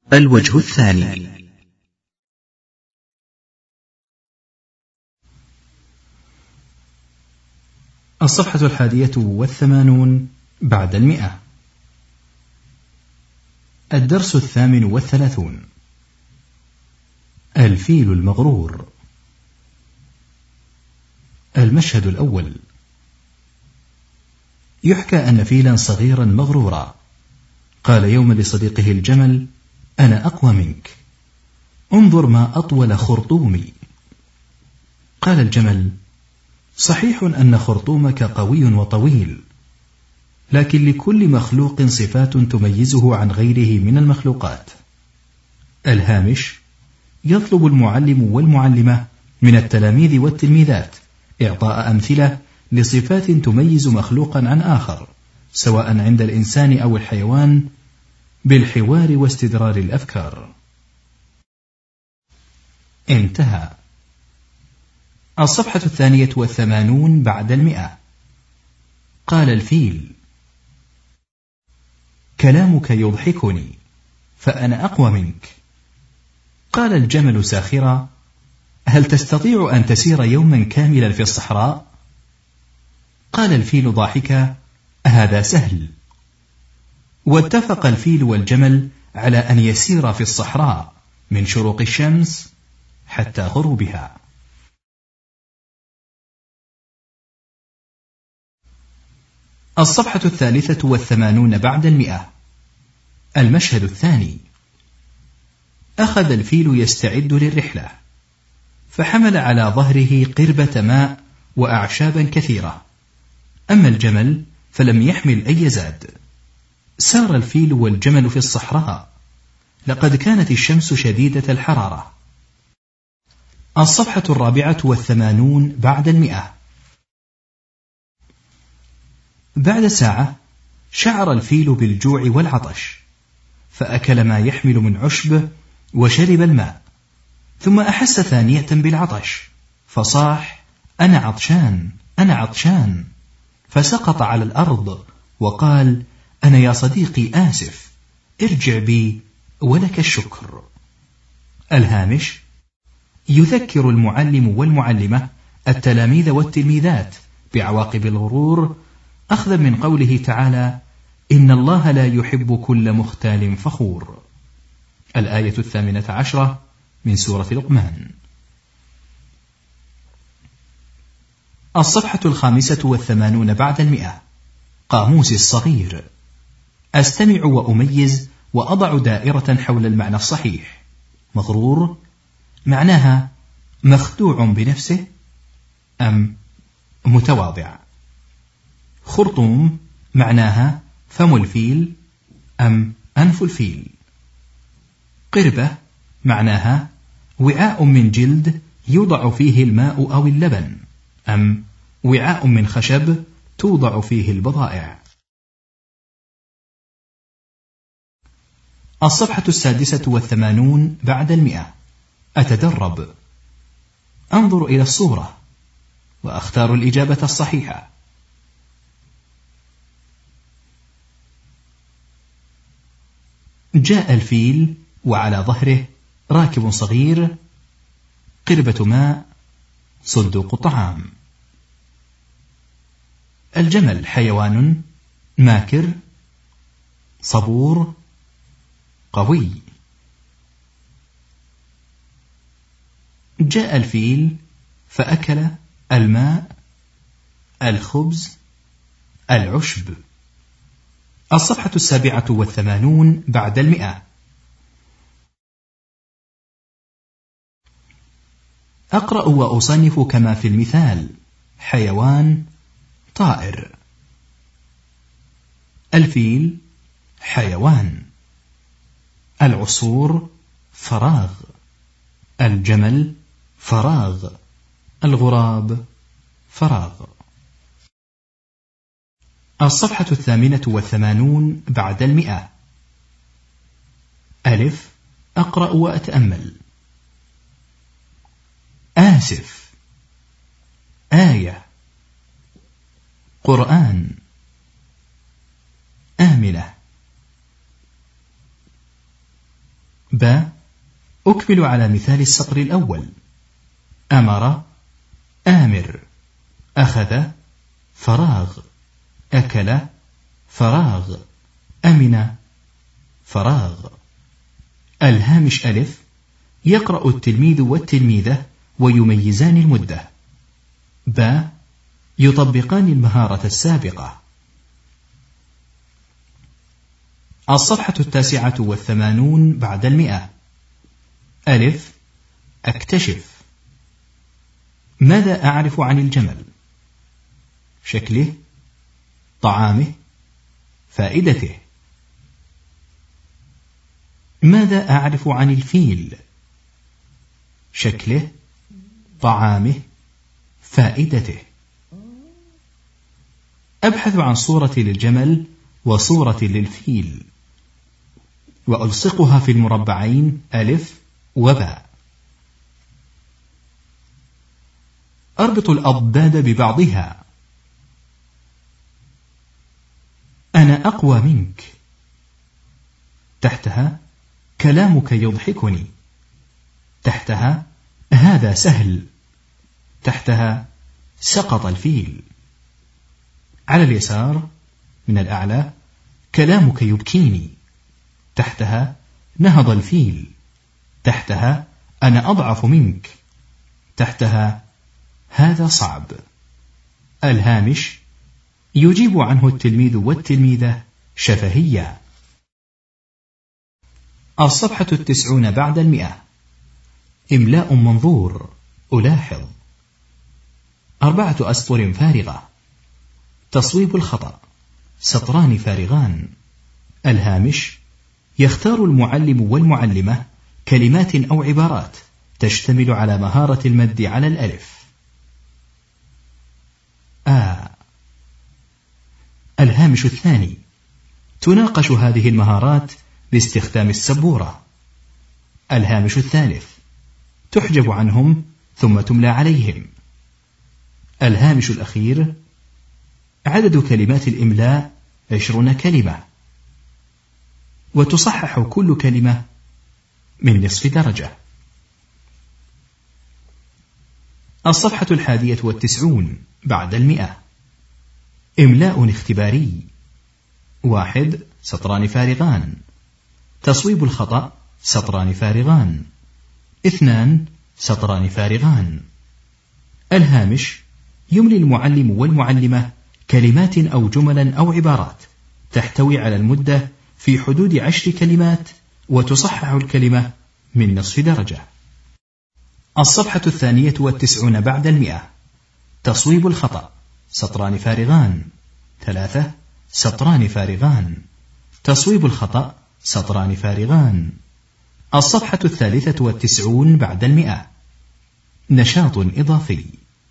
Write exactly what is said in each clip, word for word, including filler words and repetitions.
الوجه الثاني. الصفحة الحادية والثمانون بعد المئة. الدرس الثامن والثلاثون. الفيل المغرور. المشهد الأول. يحكى أن فيلا صغيرا مغرورا قال يوم لصديقه الجمل: أنا أقوى منك، انظر ما أطول خرطومي. قال الجمل: صحيح أن خرطومك قوي وطويل، لكن لكل مخلوق صفات تميزه عن غيره من المخلوقات. الهامش: يطلب المعلم والمعلمة من التلاميذ والتلميذات إعطاء أمثلة لصفات تميز مخلوقا عن آخر، سواء عند الإنسان أو الحيوان، بالحوار واستدرار الأفكار. انتهى. الصفحة الثانية والثمانون بعد المئة. قال الفيل: كلامك يضحكني، فأنا أقوى منك. قال الجمل ساخرا: هل تستطيع أن تسير يوما كاملا في الصحراء؟ قال الفيل ضاحكا: هذا سهل. واتفق الفيل والجمل على أن يسير في الصحراء من شروق الشمس حتى غروبها. الصفحة الثالثة والثمانون بعد المئة. المشهد الثاني. أخذ الفيل يستعد للرحلة، فحمل على ظهره قربة ماء وأعشابا كثيرة، أما الجمل فلم يحمل أي زاد. سار الفيل والجمل في الصحراء، لقد كانت الشمس شديدة الحرارة. الصفحة الرابعة والثمانون بعد المئة. بعد ساعة شعر الفيل بالجوع والعطش، فأكل ما يحمل من عشب وشرب الماء، ثم أحس ثانية بالعطش فصاح: أنا عطشان، أنا عطشان. فسقط على الأرض وقال: أنا يا صديقي آسف، ارجع بي ولك الشكر. الهامش: يذكر المعلم والمعلمة التلاميذ والتلميذات بعواقب الغرور، أخذا من قوله تعالى: إن الله لا يحب كل مختال فخور. الآية الثامنة عشرة من سورة لقمان. الصفحة الخامسة والثمانون بعد المئة. قاموس الصغير. أستمع وأميز وأضع دائرة حول المعنى الصحيح. مغرور معناها مخدوع بنفسه أم متواضع. خرطوم معناها فم الفيل أم أنف الفيل. قربة معناها وعاء من جلد يوضع فيه الماء أو اللبن، أم وعاء من خشب توضع فيه البضائع. الصفحة السادسة والثمانون بعد المئة. أتدرب. أنظر إلى الصورة وأختار الإجابة الصحيحة. جاء الفيل وعلى ظهره راكب صغير، قربة ماء، صندوق طعام. الجمل حيوان ماكر، صبور، قوي. جاء الفيل فأكل الماء، الخبز، العشب. الصفحة السابعة والثمانون بعد المئة. أقرأ وأصنف كما في المثال: حيوان، طائر. الفيل حيوان، العصفور فراغ، الجمل فراغ، الغراب فراغ. الصفحة الثامنة والثمانون بعد المئة. ألف. أقرأ وأتأمل. آسف، آية، قرآن، آمنة. ب. أكمل على مثال السطر الأول: أمر، آمر، أخذ، فراغ، أكل، فراغ، أمن، فراغ. الهامش ألف: يقرأ التلميذ والتلميذة ويميزان المدة. ب. يطبقان المهارة السابقة. الصفحة التاسعة والثمانون بعد المئة. ألف. أكتشف. ماذا أعرف عن الجمل؟ شكله، طعامه، فائدته. ماذا أعرف عن الفيل؟ شكله، طعامه، فائدته. أبحث عن صورة للجمل وصورة للفيل، وألصقها في المربعين ألف وباء. أربط الأضداد ببعضها. أنا أقوى منك. تحتها كلامك يضحكني. تحتها هذا سهل. تحتها سقط الفيل. على اليسار من الأعلى كلامك يبكيني. تحتها نهض الفيل. تحتها أنا أضعف منك. تحتها هذا صعب. الهامش يجيب عنه التلميذ والتلميذة شفهيا. الصفحة التسعون بعد المئة. إملاء منظور. ألاحظ: أربعة أسطر فارغة. تصويب الخطأ: سطران فارغان. الهامش: يختار المعلم والمعلمة كلمات أو عبارات تشتمل على مهارة المد على الألف. آ. الهامش الثاني: تناقش هذه المهارات باستخدام السبورة. الهامش الثالث: تحجب عنهم ثم تملى عليهم. الهامش الأخير: عدد كلمات الإملاء عشرون كلمة، وتصحح كل كلمة من نصف درجة. الصفحة الحادية والتسعون بعد المئة. إملاء اختباري. واحد. سطران فارغان. تصويب الخطأ: سطران فارغان. اثنان. سطران فارغان. الهامش: يملي المعلم والمعلمة كلمات أو جملا أو عبارات تحتوي على المدة في حدود عشر كلمات، وتصحح الكلمة من نصف درجة. الصفحة الثانية والتسعون بعد المئة. تصويب الخطأ: سطران فارغان. ثلاثة. سطران فارغان. تصويب الخطأ: سطران فارغان. الصفحة الثالثة والتسعون بعد المئة. نشاط إضافي.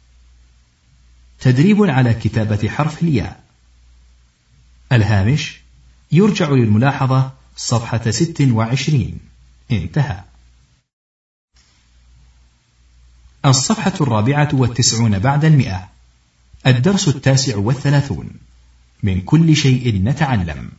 تدريب على كتابة حرف الياء. الهامش: يرجع للملاحظة صفحة ست وعشرين. انتهى. الصفحة الرابعة والتسعون بعد المئة. الدرس التاسع والثلاثون. من كل شيء نتعلم.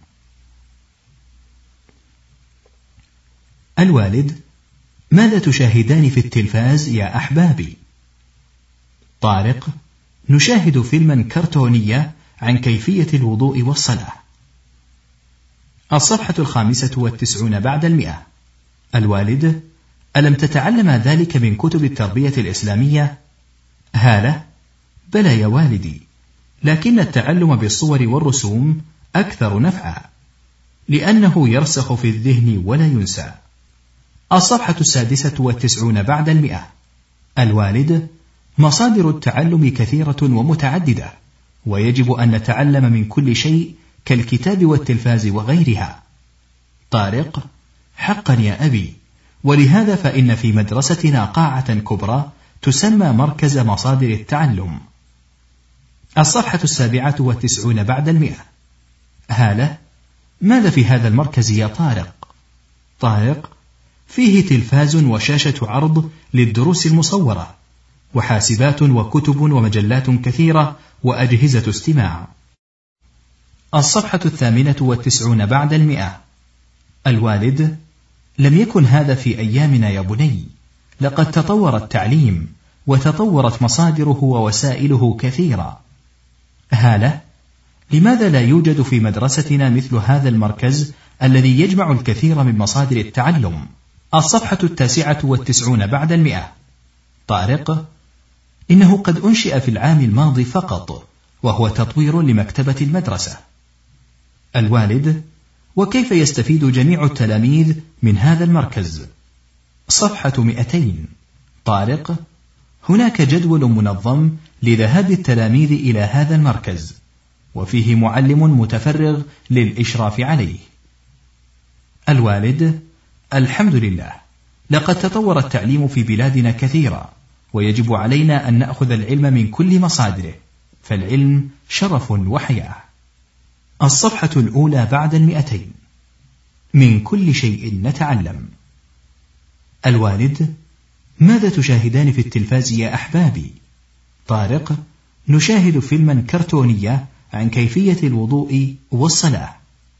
الوالد: ماذا تشاهدان في التلفاز يا أحبابي؟ طارق: نشاهد فيلما كرتونيا عن كيفية الوضوء والصلاة. الصفحة الخامسة والتسعون بعد المئة. الوالد: ألم تتعلم ذلك من كتب التربية الإسلامية؟ هالة: بلى يا والدي، لكن التعلم بالصور والرسوم أكثر نفعا، لأنه يرسخ في الذهن ولا ينسى. الصفحة السادسة والتسعون بعد المئة. الوالد: مصادر التعلم كثيرة ومتعددة، ويجب أن نتعلم من كل شيء كالكتاب والتلفاز وغيرها. طارق: حقا يا أبي، ولهذا فإن في مدرستنا قاعة كبرى تسمى مركز مصادر التعلم. الصفحة السابعة والتسعون بعد المئة. هالة: ماذا في هذا المركز يا طارق؟ طارق: فيه تلفاز وشاشة عرض للدروس المصورة، وحاسبات وكتب ومجلات كثيرة وأجهزة استماع. الصفحة الثامنة والتسعون بعد المئة. الوالد: لم يكن هذا في أيامنا يا بني، لقد تطور التعليم وتطورت مصادره ووسائله كثيرا. هالة: لماذا لا يوجد في مدرستنا مثل هذا المركز الذي يجمع الكثير من مصادر التعلم؟ الصفحة التاسعة والتسعون بعد المئة. طارق: إنه قد أنشئ في العام الماضي فقط، وهو تطوير لمكتبة المدرسة. الوالد: وكيف يستفيد جميع التلاميذ من هذا المركز؟ صفحة مئتين. طارق: هناك جدول منظم لذهاب التلاميذ إلى هذا المركز، وفيه معلم متفرغ للإشراف عليه. الوالد: الحمد لله، لقد تطور التعليم في بلادنا كثيرا، ويجب علينا أن نأخذ العلم من كل مصادره، فالعلم شرف وحياة. الصفحة الأولى بعد المئتين. من كل شيء نتعلم. الوالد: ماذا تشاهدان في التلفاز يا أحبابي؟ طارق: نشاهد فيلما كرتونيا عن كيفية الوضوء والصلاة.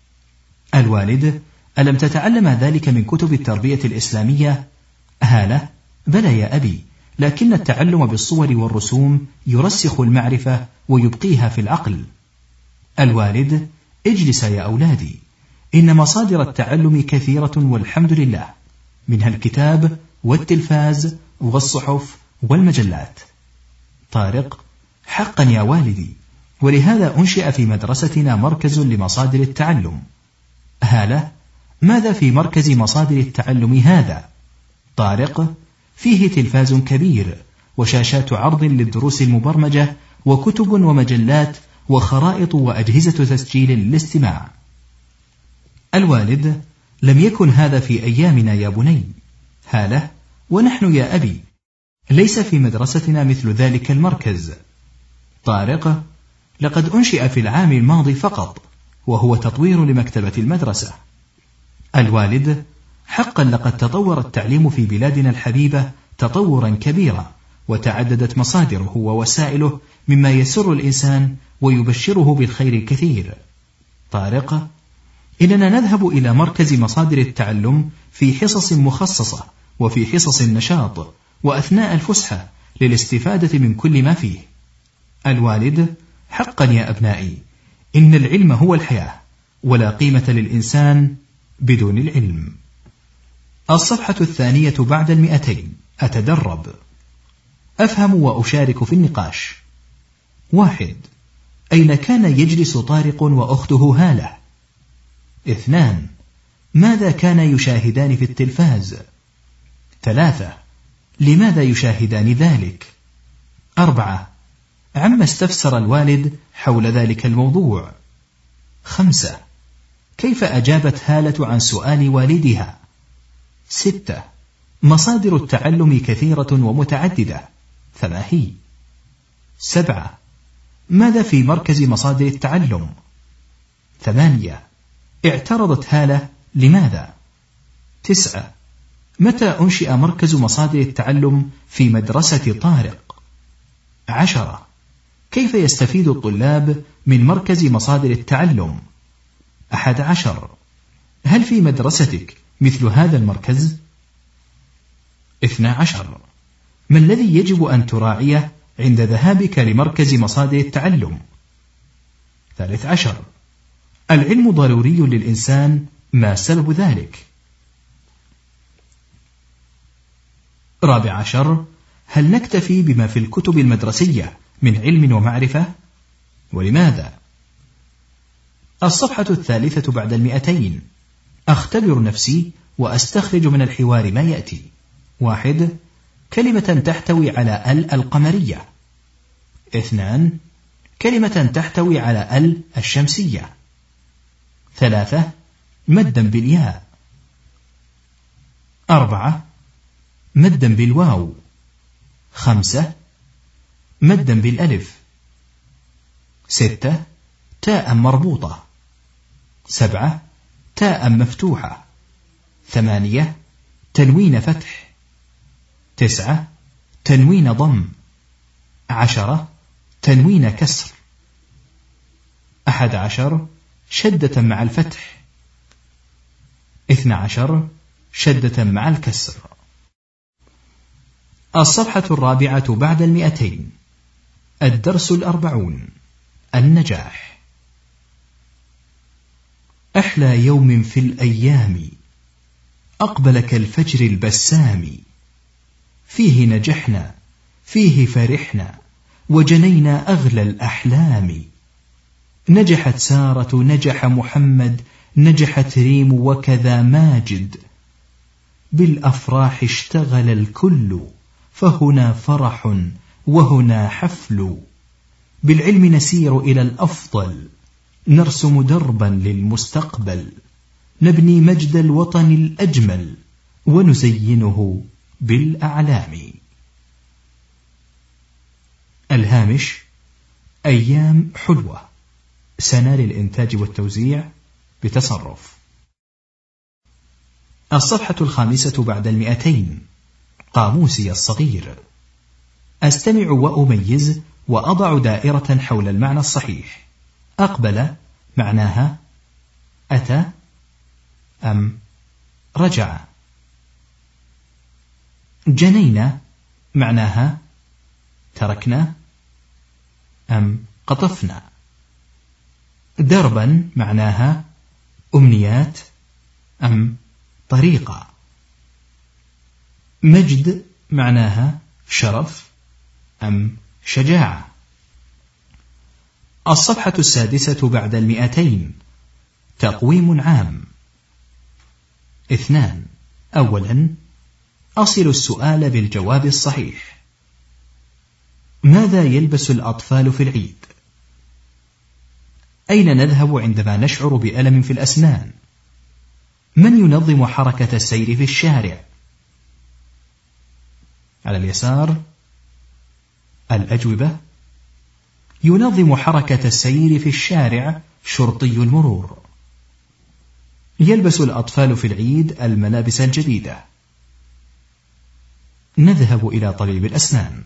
الوالد: ألم تتعلم ذلك من كتب التربية الإسلامية؟ هالة: بلى يا أبي، لكن التعلم بالصور والرسوم يرسخ المعرفة ويبقيها في العقل. الوالد: اجلس يا أولادي، إن مصادر التعلم كثيرة والحمد لله، منها الكتاب والتلفاز والصحف والمجلات. طارق: حقا يا والدي، ولهذا أنشئ في مدرستنا مركز لمصادر التعلم. هالة: ماذا في مركز مصادر التعلم هذا؟ طارق: فيه تلفاز كبير وشاشات عرض للدروس المبرمجة وكتب ومجلات وخرائط وأجهزة تسجيل للاستماع. الوالد: لم يكن هذا في أيامنا يا بني. هالة: ونحن يا أبي ليس في مدرستنا مثل ذلك المركز. طارق: لقد أنشئ في العام الماضي فقط، وهو تطوير لمكتبة المدرسة. الوالد: حقا لقد تطور التعليم في بلادنا الحبيبة تطورا كبيرا، وتعددت مصادره ووسائله مما يسر الإنسان ويبشره بالخير الكثير. طارق: إننا نذهب إلى مركز مصادر التعلم في حصص مخصصة وفي حصص النشاط وأثناء الفسحة للاستفادة من كل ما فيه. الوالد: حقا يا أبنائي، إن العلم هو الحياة، ولا قيمة للإنسان بدون العلم. الصفحة الثانية بعد المئتين. أتدرب. أفهم وأشارك في النقاش. واحد: أين كان يجلس طارق وأخته هالة؟ اثنان: ماذا كان يشاهدان في التلفاز؟ ثلاثة: لماذا يشاهدان ذلك؟ أربعة: عما استفسر الوالد حول ذلك الموضوع؟ خمسة: كيف أجابت هالة عن سؤال والدها؟ ستة: مصادر التعلم كثيرة ومتعددة، فما هي؟ سبعة: ماذا في مركز مصادر التعلم؟ ثمانية: اعترضت هالة لماذا؟ تسعة: متى أنشئ مركز مصادر التعلم في مدرسة طارق؟ عشرة: كيف يستفيد الطلاب من مركز مصادر التعلم؟ أحد عشر: هل في مدرستك مثل هذا المركز؟ اثنى عشر: ما الذي يجب أن تراعيه عند ذهابك لمركز مصادر التعلم؟ ثالث عشر: العلم ضروري للإنسان، ما سبب ذلك؟ رابع عشر: هل نكتفي بما في الكتب المدرسية من علم ومعرفة؟ ولماذا؟ الصفحة الثالثة بعد المئتين. أختبر نفسي وأستخرج من الحوار ما يأتي. واحد: كلمة تحتوي على ال القمرية. اثنان: كلمة تحتوي على ال الشمسية. ثلاثة: مدا بالياء. أربعة: مدا بالواو. خمسة: مدا بالألف. ستة: تاء مربوطة. سبعة: تاء مفتوحة. ثمانية: تنوين فتح. تسعة: تنوين ضم. عشرة: تنوين كسر. أحد عشر: شدة مع الفتح. اثنى عشر: شدة مع الكسر. الصفحة الرابعة بعد المئتين. الدرس الأربعون. النجاح. أحلى يوم في الأيام أقبل كالفجر البسام، فيه نجحنا فيه فرحنا وجنينا أغلى الأحلام. نجحت سارة نجح محمد نجحت ريم وكذا ماجد، بالأفراح اشتغل الكل فهنا فرح وهنا حفل. بالعلم نسير إلى الأفضل نرسم دربا للمستقبل، نبني مجد الوطن الأجمل ونزينه بالأعلام. الهامش: أيام حلوة، سنة للإنتاج والتوزيع بتصرف. الصفحة الخامسة بعد المئتين. قاموسي الصغير. أستمع وأميز وأضع دائرة حول المعنى الصحيح. أقبل معناها أتى أم رجع. جنينا معناها تركنا أم قطفنا. دربا معناها أمنيات أم طريقة. مجد معناها شرف أم شجاعة. الصفحة السادسة بعد المئتين. تقويم عام. اثنان. أولا، أصل السؤال بالجواب الصحيح. ماذا يلبس الأطفال في العيد؟ أين نذهب عندما نشعر بألم في الأسنان؟ من ينظم حركة السير في الشارع؟ على اليسار الأجوبة: ينظم حركة السير في الشارع شرطي المرور. يلبس الأطفال في العيد الملابس الجديدة. نذهب إلى طبيب الأسنان.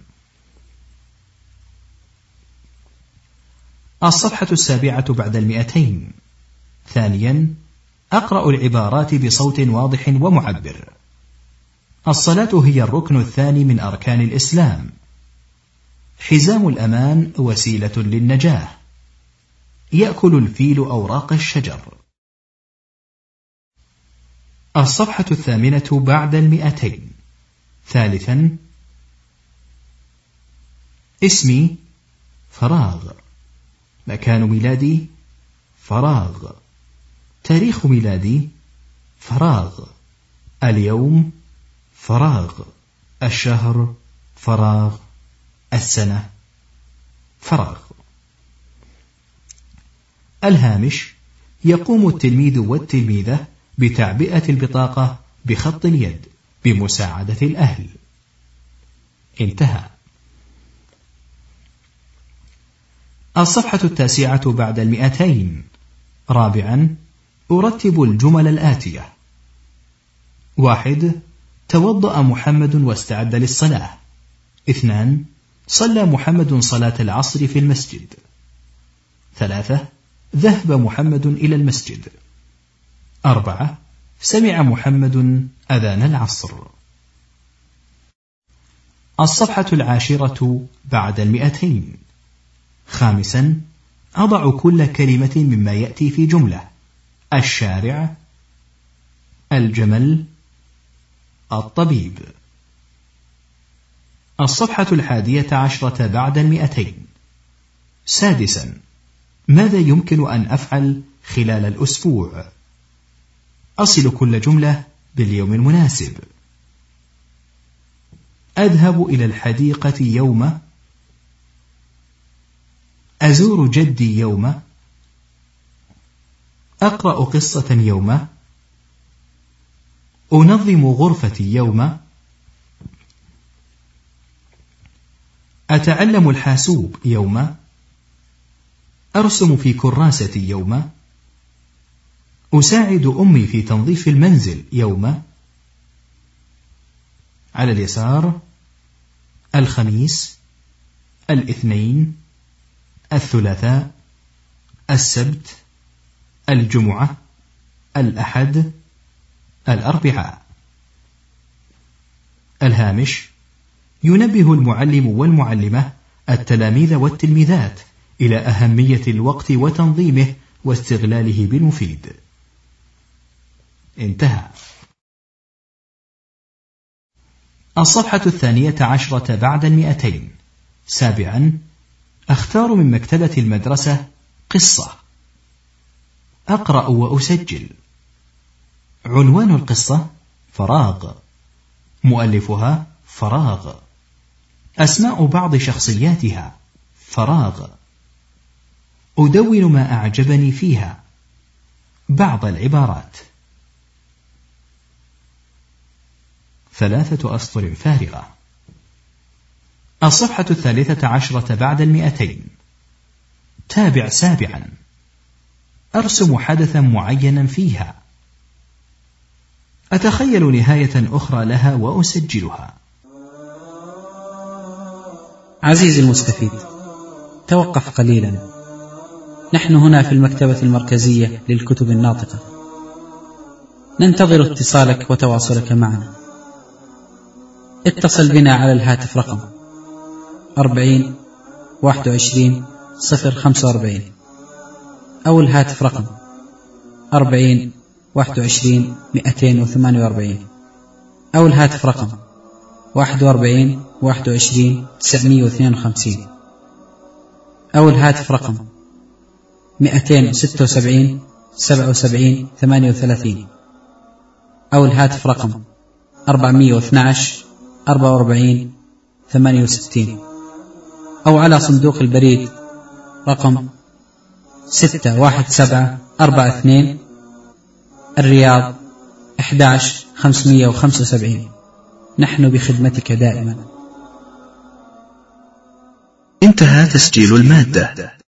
الصفحة السابعة بعد المئتين. ثانيا، أقرأ العبارات بصوت واضح ومعبر. الصلاة هي الركن الثاني من أركان الإسلام. حزام الأمان وسيلة للنجاة. يأكل الفيل أوراق الشجر. الصفحة الثامنة بعد المئتين. ثالثا، اسمي فراغ. مكان ميلادي فراغ. تاريخ ميلادي فراغ. اليوم فراغ. الشهر فراغ. السنة فراغ. الهامش: يقوم التلميذ والتلميذة بتعبئة البطاقة بخط اليد بمساعدة الأهل. انتهى. الصفحة التاسعة بعد المئتين. رابعا، أرتب الجمل الآتية. واحد، توضأ محمد واستعد للصلاة. اثنان، صلى محمد صلاة العصر في المسجد. ثلاثة، ذهب محمد إلى المسجد. أربعة، سمع محمد أذان العصر. الصفحة العاشرة بعد المئتين. خامسا، أضع كل كلمة مما يأتي في جملة: الشارع، الجمل، الطبيب. الصفحة الحادية عشرة بعد المئتين. سادسا، ماذا يمكن أن أفعل خلال الأسبوع؟ أصل كل جملة باليوم المناسب. أذهب إلى الحديقة يوم. أزور جدي يوم. أقرأ قصة يوم. أنظم غرفتي يوم. أتعلم الحاسوب يوم. أرسم في كراستي يوم. أساعد أمي في تنظيف المنزل يوم. على اليسار الخميس، الاثنين، الثلاثاء، السبت، الجمعة، الأحد، الأربعاء. الهامش: ينبه المعلم والمعلمة التلاميذ والتلميذات إلى أهمية الوقت وتنظيمه واستغلاله بالمفيد. انتهى. الصفحة الثانية عشرة بعد المئتين. سابعا: أختار من مكتبة المدرسة قصة. أقرأ وأسجل. عنوان القصة: فراغ. مؤلفها: فراغ. أسماء بعض شخصياتها: فراغ. أدون ما أعجبني فيها. بعض العبارات. ثلاثة أسطر فارغة. الصفحة الثالثة عشرة بعد المئتين. تابع سابعا. أرسم حدثا معينا فيها. أتخيل نهاية أخرى لها وأسجلها. عزيزي المستفيد، توقف قليلا. نحن هنا في المكتبة المركزية للكتب الناطقة، ننتظر اتصالك وتواصلك معنا. اتصل بنا على الهاتف رقم أربعين واحد وعشرين صفر خمسة وأربعين أو الهاتف رقم أربعين واحد وعشرين مئتين وثمانية وأربعين أو الهاتف رقم واحد وأربعين واحد وعشرين تسعمائة واثنين وخمسين أو الهاتف رقم مئتين وستة وسبعين سبعة وسبعين ثمانية وثلاثين أو الهاتف رقم أربعمائة واثني عشر أربعة وأربعين ثمانية وستين أو على صندوق البريد رقم ستة واحد سبعة أربعة اثنين الرياض أحد عشر خمسمائة وخمسة وسبعين. نحن بخدمتك دائما. انتهى تسجيل المادة.